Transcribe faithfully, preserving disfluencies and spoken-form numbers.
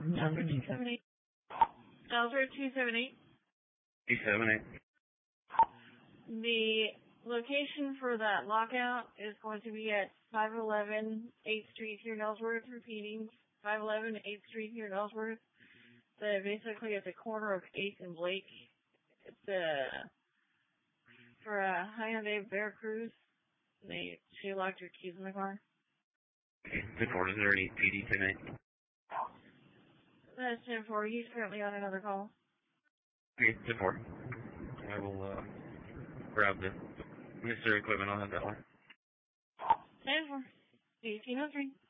Number two seven eight. Alfred two seven eight. two seven eight. The location for that lockout is going to be at five eleven eighth Street here in Ellsworth. Repeating, five eleven eighth Street here in Ellsworth. The, basically at the corner of eighth and Blake. It's uh, for a Hyundai Bear Cruise. They, she locked her keys in the car. ten four, is there any P D tonight? That's ten four. He's currently on another call. Okay, ten four. I will uh, grab the necessary equipment. I'll have that one. ten four. eighteen oh three.